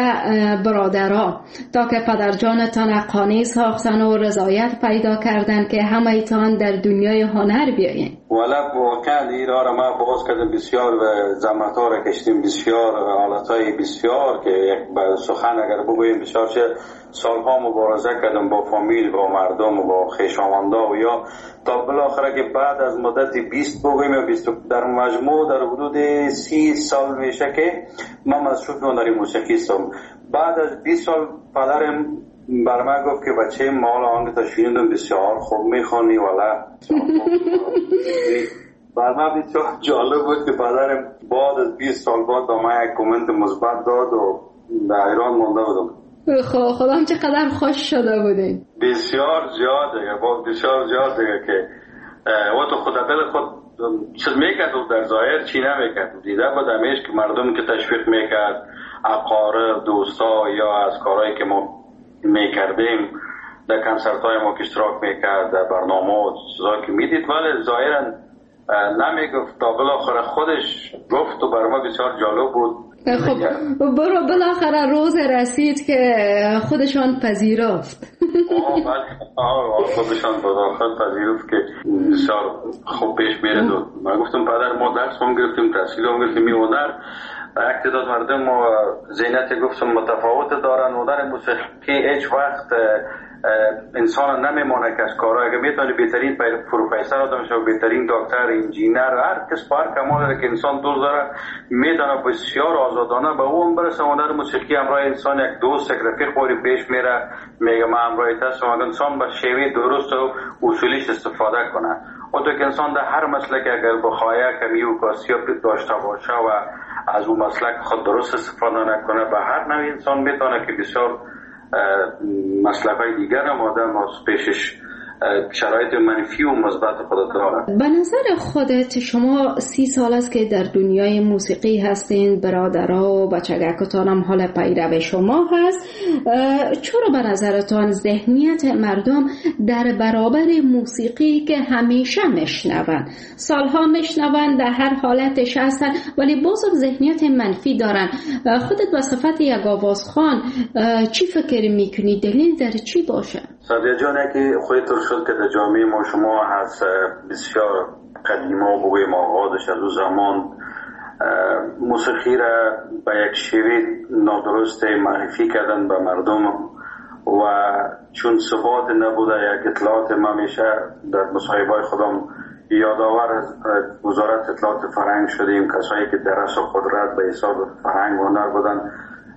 برادرها تا که پدر جانتان قانع ساختن و رضایت پیدا کردن که همه ایتان در دنیای هنر بیاین. والا واقعا این راه را ما باز کردیم بسیار و زحمت ها را کشیدیم بسیار حالت های بسیار که یک سخن اگر بگوییم بسیار چه سالها مبارزه کردم با فامیل با مردم و با خویشاوندان و یا تا بالاخره که بعد از مدت 20 20 بگویم یا 20 در مجموع در حدود 30 سال میشه که من مصروف هنری موسیقی هستم. بعد از 20 سال پدرم بر من گفت که بچه مال آهنگ تشویندم بسیار خوب میخونی والا. بر من بسیار جالب بود که پدرم بعد از 20 سال بعد با من یک کامنت مثبت داد و در ایران مونده بودم. خودم چقدر خوش شده بودین. بسیار زیاده، بسیار زیاده که و تو خود دل خود چیز میکرد و در ظاهر چی نمیکرد. دیده بود همیشه که مردم که تشویق میکرد، اقارب، دوستا یا از کارهایی که ما میکردیم در کنسرت های ما که اشتراک میکرد، در برنامه و چیزایی که میدید، ولی ظاهرا نمیگفت تا بالاخره خودش گفت و برای ما بسیار جالب بود. خب برو بالاخره روز رسید که خودشان پذیرفت. خودشان بالاخره پذیرفت که بسیار خوب پیش میره. من گفتم پدر ما درس هم گرفتیم، تحصیل هم گرفتیم، هنر یک تعداد مردم و ذهنیت گفتم متفاوت دارن. هنر موسیقی هیچ وقت انسان نمیمونه که از کارها اگه میتونه بهترین پروفسور آدم شو، بهترین دکتر، انجینر، هر کس پر کمال که انسان دوست داره میتونه بسیار آزادانه به اون برسه. هنر موسیقی همراه انسان یک دوست، یک رفیق خوری پیش میره، میگه من همراهت هستم. اگه انسان به شیوه درست و اصولیش استفاده کنه، و تو که انسان در هر مسلک اگر بخواه کمی و کاسیاب داشته باشه و از اون مسلک خود درست استفاده نکنه، به هر نوع انسان میتونه که بسیار مسلک‌های دیگر هم آدم از پیشش شرایط منفی و مثبت خود داره. به نظر خودت شما 30 سال است که در دنیای موسیقی هستین، برادرها و بچگکتان هم حال پیرو شما هست، چرا به نظرتان ذهنیت مردم در برابر موسیقی که همیشه میشنون، سالها میشنون، در هر حالتش هستن، ولی بازم ذهنیت منفی دارن؟ خودت به صفت یک آوازخوان چی فکر میکنی؟ دلیل در چی باشه؟ سادیا جانه که خودت شد که در جامعه ما شما هست بسیار قدیما بگویم آغازش از او زمان موسیقی را به یک شیوه نادرست معرفی کردن به مردم و چون ثبات نبوده یک اطلاعات ما میشه در مصاحبه‌های خودم یادآور از وزارت اطلاعات فرهنگ شدیم، کسایی که درس و قدرت به حساب فرهنگ و هنر بودن.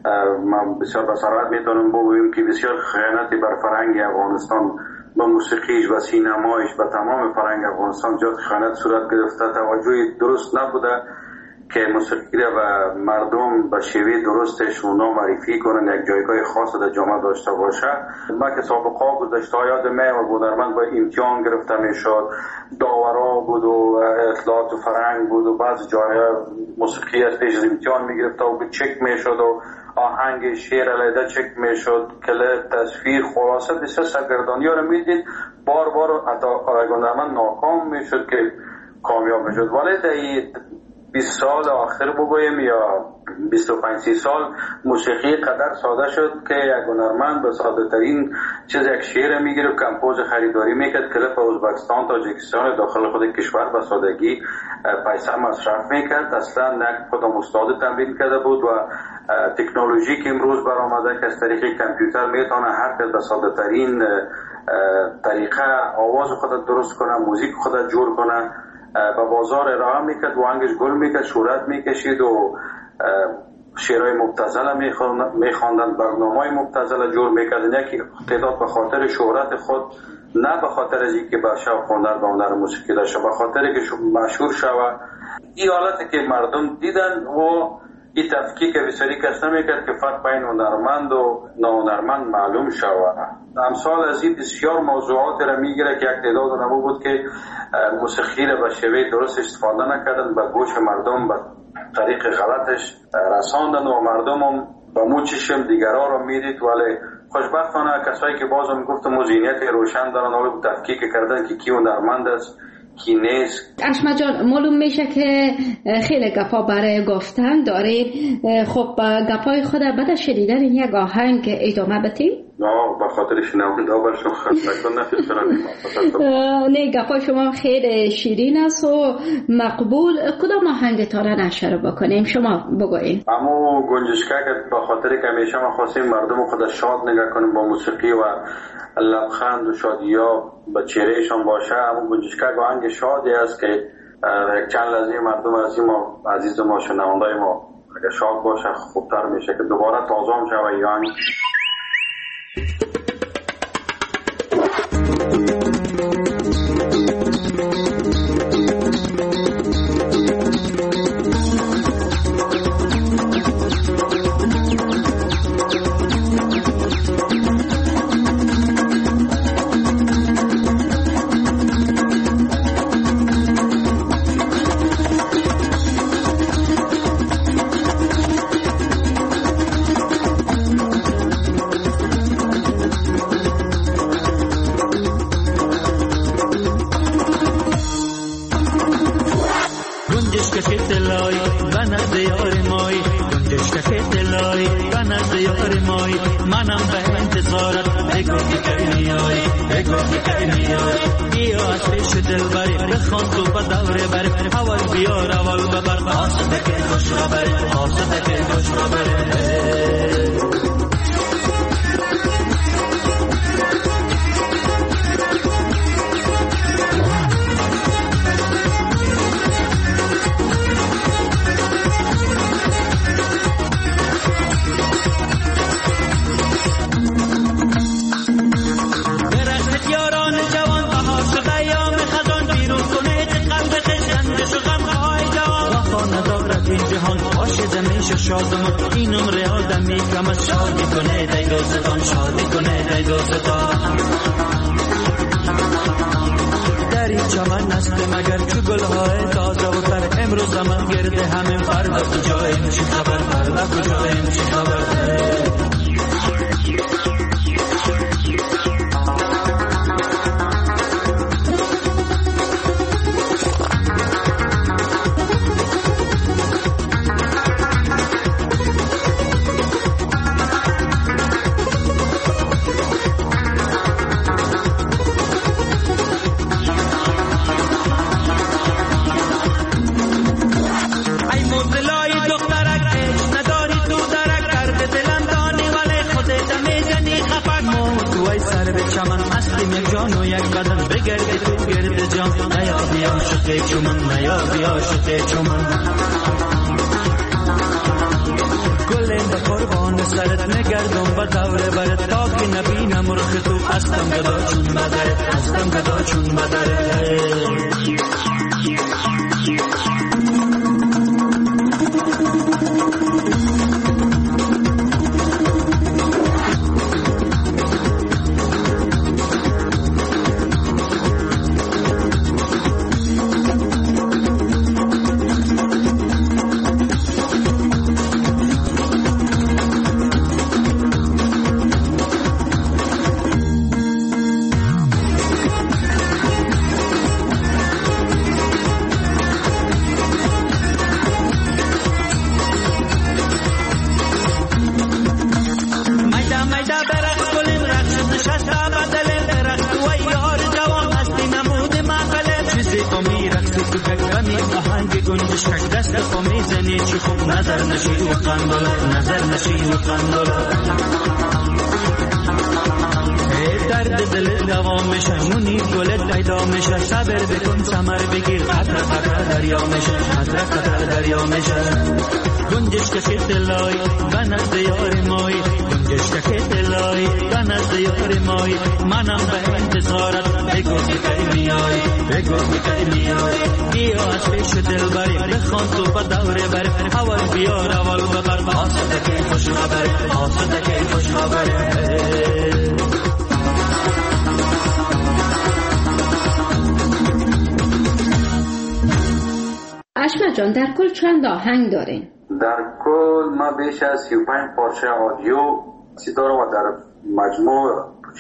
من بسیار به صراحت میتونم بگویم که بسیار خیانتی بر فرهنگ افغانستان به موسیقیش و سینمایش و تمام فرهنگ افغانستان جات خیانت صورت گرفته. توجه درست نبوده که موسیقی را و مردم به شیوه درستش اونا معرفی کنن، یک جایگاه خاص در جامعه داشته باشه. ما که سابقه گذشته یاد و هنرمند با امتحان گرفته میشد، داورا بود و اطلاعات و فرهنگ بود و بعض جاها موسیقی از پیش امتحان میگرفت و به چک میشد و آهنگ شعر علیده چک میشد، کلیپ، تصویر، خلاصه بسیار سرگردانی ها رو میدید. بار بار هنرمند ناکام میشد که کامیاب میشد. ولی در 20 سال آخر بگویم یا 25-30 سال موسیقی قدر ساده شد که یک هنرمند به ساده ترین چیز یک شعر میگیره، کمپوز خریداری میکرد، کلیپ ازبکستان، تاجیکستان داخل خود کشور به سادگی پیسه مصرف میکرد. اصلا نه خودم استاد تمرین کرده بود و تکنولوژی که امروز برآمده که از طریق کامپیوتر میتونه هر کس به ساده ترین طریقه آواز خود درست کنه، موزیک خود جور کنه، به بازار ارائه میکرد و آهنگش گل میکرد، شهرت میکشید و شعرهای مبتذل میخواندن، برنامه‌های مبتذل جور میکردن. یکی تعداد به خاطر شهرت خود، نه به خاطر از اینکه به شوق خوندن به هنر موسیقی داشته، به خاطر که مشهور شود. این حالتی که مردم دیدن و این تفکیک بسیاری کس نمیکرد که فرق بین هنرمند و ناهنرمند معلوم شود. امثال از این بسیار موضوعات را میگیره که یک تعداد نمو بود که موسیقی را به شیوه درست استفاده نکردن، به گوش مردم به طریق غلطش رساندن و مردم هم به مو چشم دیگرها را میدید. ولی خوشبختانه کسایی که بازم گفتم ذهنیت روشن دارن، حالا تفکیک کردن که کی هنرمند است کی نیست. اشمت جان، معلوم میشه که خیلی گپا برای گفتن دارید. خب گپای خود بعد از شنیدن یک آهنگ ادامه بدیم؟ نه، به خاطر شنونده ها برشون خسته کن نه، گپای شما خیلی شیرین است و مقبول. کدام آهنگتان را نشر بکنیم؟ شما بگویید. اما گنجشکه که به خاطر که همیشه ما خواستیم مردم خود شاد نگاه کنیم با موسیقی و لبخند و شادی ها به چهرهشان باشه. اما گنجشکه آهنگ شادی است که چند لحظه مردم عزیز ما شنوندای ما اگر شاک باشه خوبتر میشه که دوباره تازه هم شوه یعنی اشمت جان در کل چند آهنگ دارین؟ در کل ما بیش از 35 پارچه آدیو دارم و در مجموع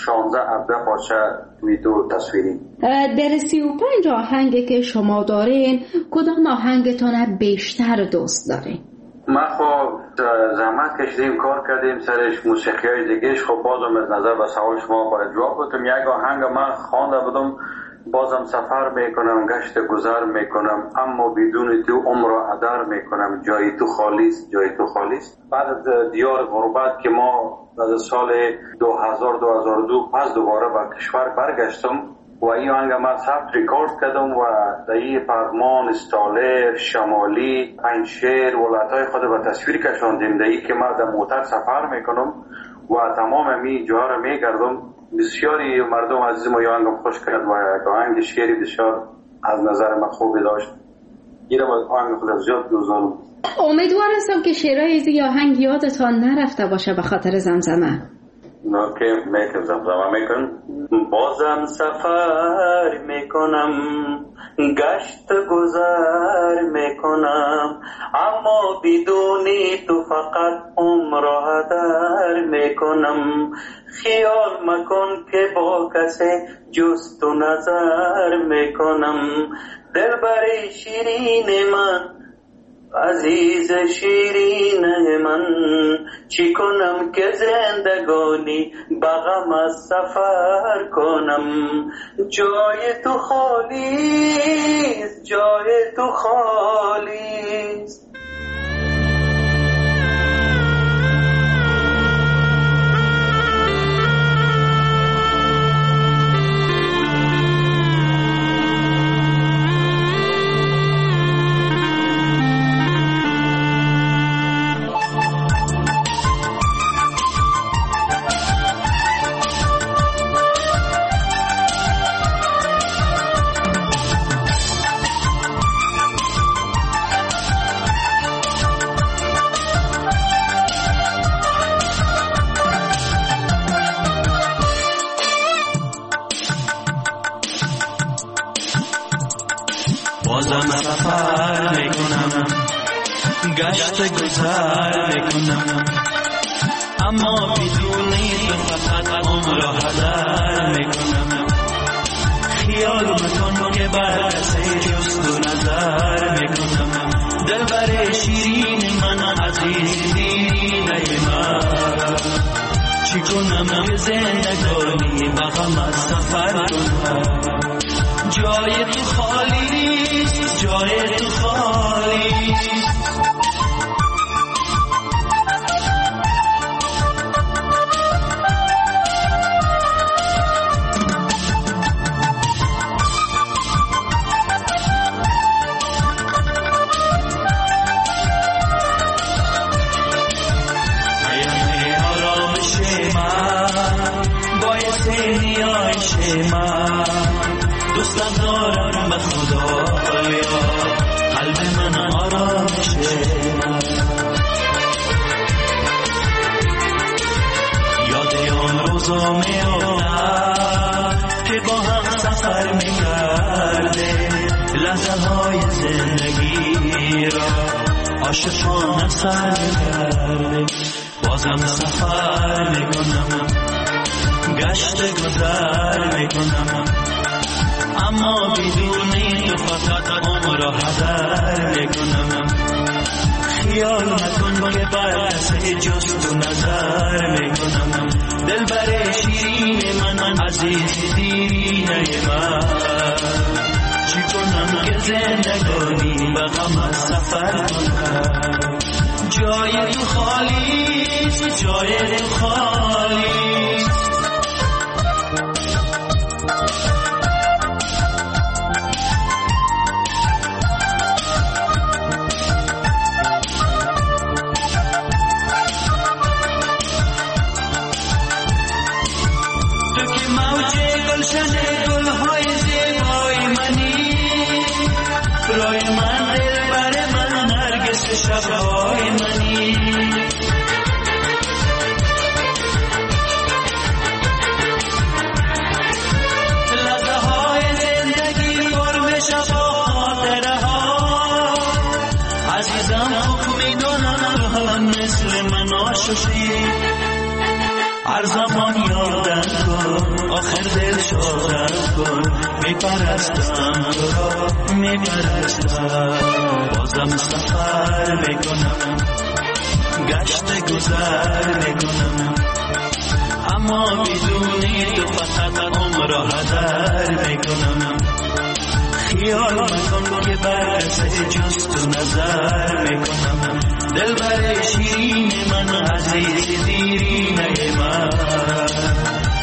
16-17 پارچه ویدیو تصویری. در 35 آهنگی که شما دارین کدام آهنگتون بیشتر دوست دارین؟ ما خب زحمت کشیدیم کار کردیم سرش موسیقی های دیگهش خب بازم از نظر به سوال شما باید جواب بدم. یک آهنگ من خوانده بودم بازم سفر میکنم گشت گذر میکنم اما بدون تو عمر را هدر میکنم جای تو خالیست جای تو خالیست. بعد از دیار غربت که ما از سال 2000-2002 پس دوباره به کشور برگشتم و این آهنگ ما ثبت ریکورد کردم و در این فرمان، استالر، شمالی، پنجشیر ولایت‌های خود به تصویر کشاندیم. در این که ما در موتر سفر میکنم و تمام می جاها را میگردم. بسیاری مردم عزیز ما آهنگم خوش کرد و آهنگ شعری بسیار از نظر من خوبی داشت. این را آهنگ خودم زیاد دوزانم. امیدوار هستم که شعرهای از این آهنگ یادتان نرفته باشه به خاطر زمزمه. اوکی، میکنم زمزمه میکنم. بازم سفر میکنم، گشت گذر میکنم، اما بدونی تو فقط عمر هدر میکنم. خیال مکن که با کسی جست و نظر میکنم. دلبر شیرین من، عزیز شیرین من، چی کنم که زندگانی بغم از سفر کنم. جای تو خالیست، جای تو خالیست. بازم سفر میکنم، گشت گذر میکنم، اما بدونی تو فقط عمر هدر میکنم. خیال مکن که بر کسی جست و نظر میکنم. دلبر شیرین من، عزیز دیرینه من، چی کنم که زندگانی بغم از سفر کنم. جای تو خالیست، جای تو خالیست. پیام آرامش من، باعث نیایش من، دوستم دارم به خدایا، قلب من آرامش من. یاد آن روزا میافتم که با هم سفر میکردیم، لحظه های زندگی را عاشقانه سر میکردیم. بازم سفر میکنم، گشت گذر میکنم، اما بدونی تو فقط عمر هدر میکنم. خیال نکن که بر کسی جست و نظر میکنم. دلبر شیرین من، عزیز دیرینه من، چی کنم که زندگانی بغم از سفر کنم. جای تو خالیست، جای تو خالیست. شبهای منی، لحظه های زندگی پر بشه با خاطره ها. عزیزم خوب میدونم تو هم مثل من آشوشی، هر زمان یادم کن، آخر دل شادم کن. میپرستم تو را، میپرستم. بازم سفر میکنم، گشت گذر میکنم، اما بدونی تو فقط عمر هدر میکنم. خیال مکن که بر کسی جست و نظر میکنم. دلبر شیرین من، عزیز دیرینه من، چی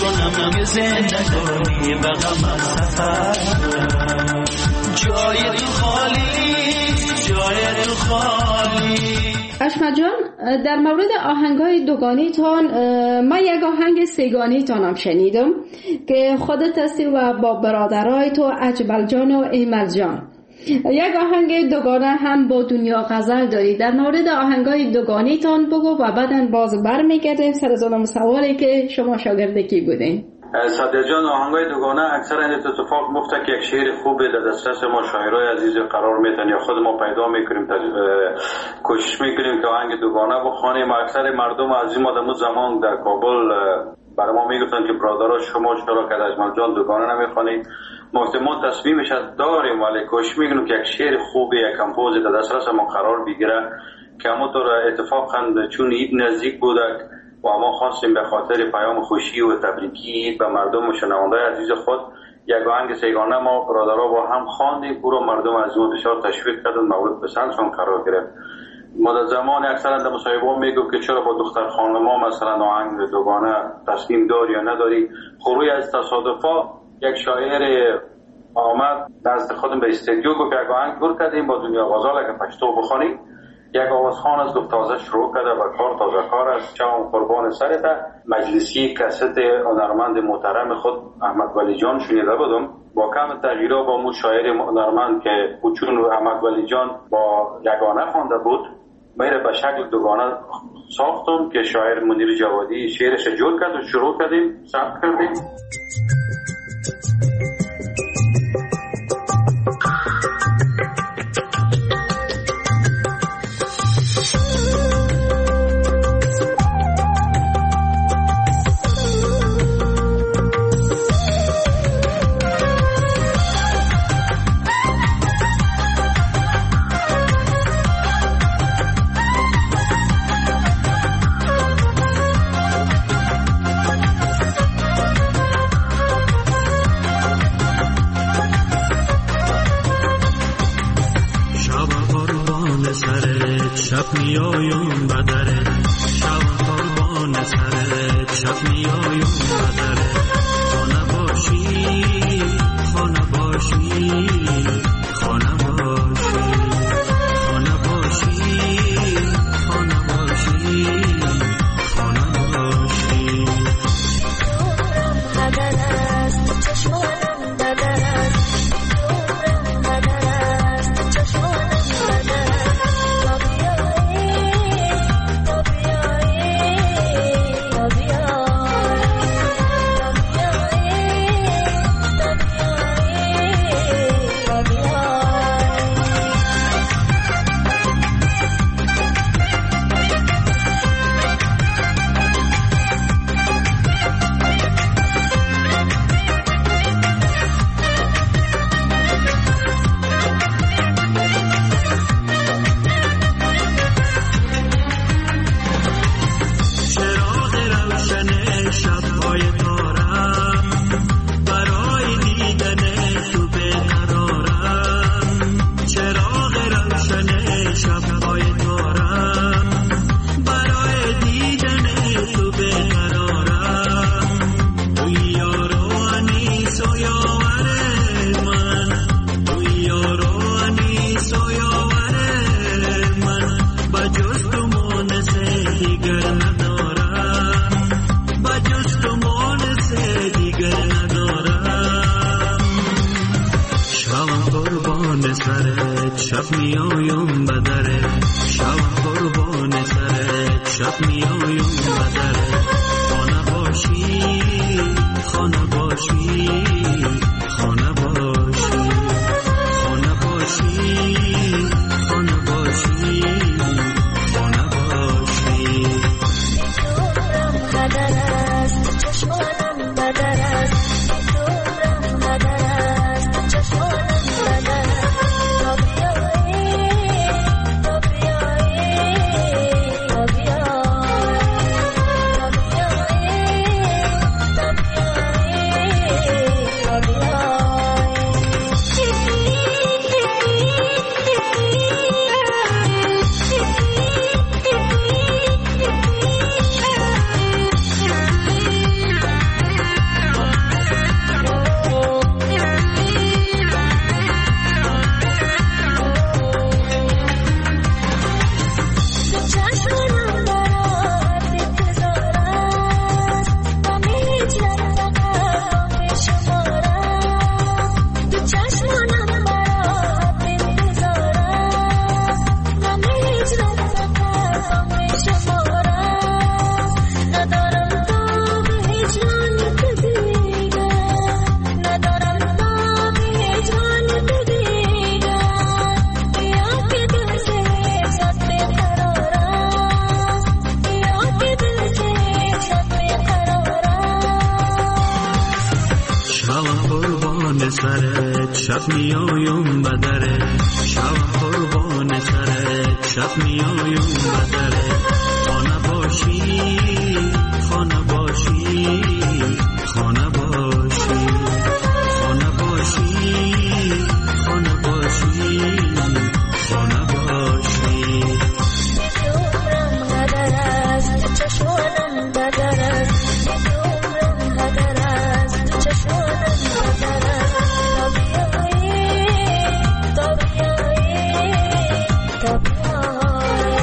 کنم که زندگانی به غم سفر جای تو خالی جای تو خالی. اشمت جان، در مورد آهنگای دوگانیتان من یک آهنگ سیگانیتان هم شنیدم که خودت هستی و با برادرای تو اجبل جان و ایمل جان. یک آهنگ دوگانه هم با دنیا غزل داری. در مورد آهنگای دوگانیتان بگو و بعداً باز برمیگردیم سر اون سوالی که شما شاگردکی بودین. صادق جان، آهنگای دوگانه اکثر این اتفاق میفته که یک شعر خوبی در دسترس ما شاعرای عزیز قرار میتن یا خود ما پیدا میکنیم، کوشش میکنیم که آهنگ دوگانه بخوانیم. اکثر مردم از این مدت زمان در کابل برای ما میگفتن که برادرها شما چرا که اجمل جان دوگانه نمیخوانید. ما تصمیمش داریم ولی کوشش میکنیم که یک شعر خوبی، یک کمپوز در دسترس ما قرار بگیره که همونطور اتفاقا چون عید نزدیک بود و ما خواستیم به خاطر پیام خوشی و تبریکی به مردم و شنونده عزیز خود یک آهنگ سیگانه ما برادرها با هم خواندیم. پورا مردم از ما بسیار تشویق کردن، مورد پسندشون قرار گرفت. ما در زمان اکثرا در مصاحبه‌ها میگم که چرا با دختر خانم‌ها مثلا آهنگ دوگانه تصمیم داری یا نداری. خروی از تصادفا یک شاعر آمد نزد خودم به استودیو گفت یک آهنگ گل کردیم با دنیا غزال اگه پشتو بخونی. یک آوازخوان از گفت تازه شروع کرده و کار تازه کار است. چون قربان سرت مجلسی کست هنرمند محترم خود احمد ولی جان شنیده بودم. با کم تغییرها با مو شاعر هنرمند که چون احمد ولی جان با یگانه خوانده بود میره به شکل دوگانه ساختم که شاعر منیر جوادی شعرش جور کرد و شروع کردیم ثبت کردیم. شب میایم بدره شب قربان سرت شب میایم بدره خانه باشی خانه باشی خانه باشی خانه باشی خانه باشی خانه باشی بدر است چشمانم بدر است بدر است چشمانم بدر شب میایم بدره شب قربان سرت شب میایم بدره خانه باشی خانه باشی خانه باشی خانه باشی خانه باشی خانه باشی دورم بدر است چشمانم بدر است دورم بدر است چشمانم بدر قربان سرت شب میایم بدره شب قربان سرت شب میایم بدره خانه باشی خانه باشی خانه باشی خانه باشی خانه باشی خانه باشی عمرم هدر است چشمانم بدر است عمرم هدر است چشمانم بدر است تا بیایی تا بیایی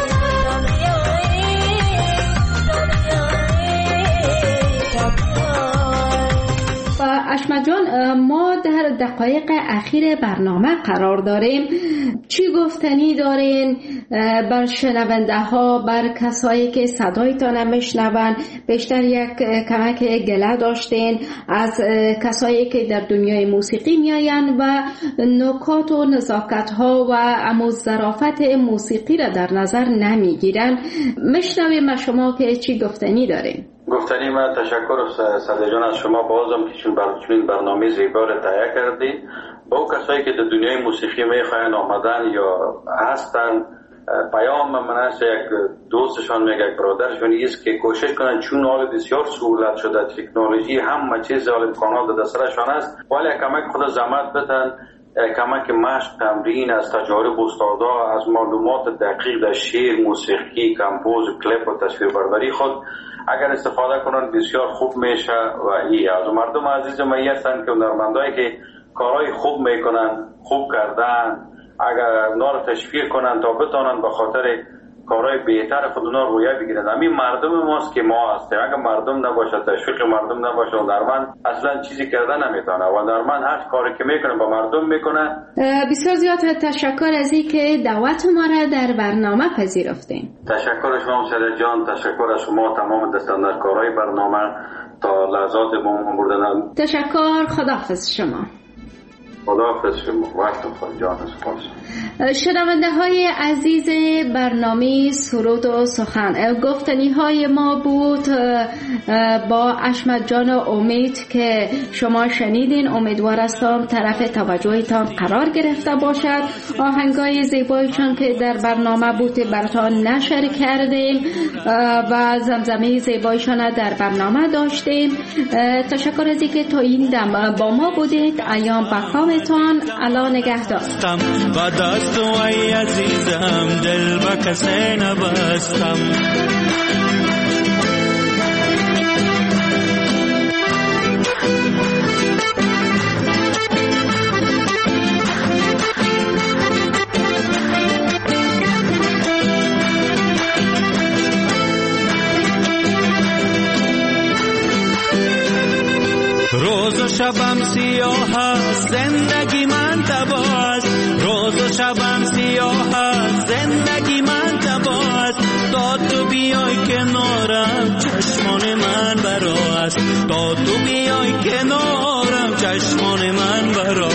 اشمت جان، ما در دقایق اخیر برنامه قرار داریم. چی گفتنی دارین بر شنونده ها، بر کسایی که صدایتان میشنون؟ بیشتر یک کمک گله داشتین از کسایی که در دنیای موسیقی میاین و نکات و نزاکت ها و امو ظرافت موسیقی را در نظر نمیگیرن. میشنویم شما که چی گفتنی دارین. گفتنی من تشکر صدای جان از شما بازم که چون برنامه زیبا را تهیه کردید. با او کسایی که در دنیای موسیقی میخواین آمدن یا هستن، پیام من است یک دوستشان میگه، یک برادرشون است که کوشش کنن، چون حال بسیار سهولت شده، تکنولوژی همه چیز حال امکانات در دسترشان است، ولی کمک خود زحمت بدن، کمک مشق، تمرین از تجارب استادا، از معلومات دقیق در شعر، موسیقی، کمپوز، کلیپ و تصویربرداری خود اگر استفاده کنن بسیار خوب میشه. و از مردم عزیز ما هستند که هنرمندایی که کارهای خوب میکنن، خوب کردن، اگر اونا رو تشویق کنن تا بتونن به خاطر کارهای بهتر خود اونا رویه بگیرن. همین مردم ماست که ما هستیم. اگر مردم نباشه، تشویق مردم نباشه، هنرمند اصلا چیزی کردن نمیتونه. و هنرمند هر کاری که میکنه با مردم میکنه. بسیار زیاد تشکر از این که دعوت ما را در برنامه پذیرفتین. تشکر از شما سر جان، تشکر از شما تمام دستاندرکارای برنامه تا لحظات ما بردن. تشکر، خداحافظ شما. خداحافظ شما، وقت خود جان سپاس. شنونده های عزیز برنامه سرود و سخن، گفتنی های ما بود با اشمت جان و امید که شما شنیدین. امیدوار هستم طرف توجهتان قرار گرفته باشد. آهنگای زیبایشان که در برنامه بود براتان نشر کردیم و زمزمه زیبایشان در برنامه داشتیم. تشکر از اینکه تا این دم با ما بودید. ایام بخامتان. الله نگهدار. و دست و ای عزیزم دل با کسی نبستم. روز و شبم سیاه است، زندگی من تباه است. روز و شبم سیاه است، زندگی من تباه است. تا تو بیای کنارم چشمان من برا است. تا تو بیای کنارم چشمان من برا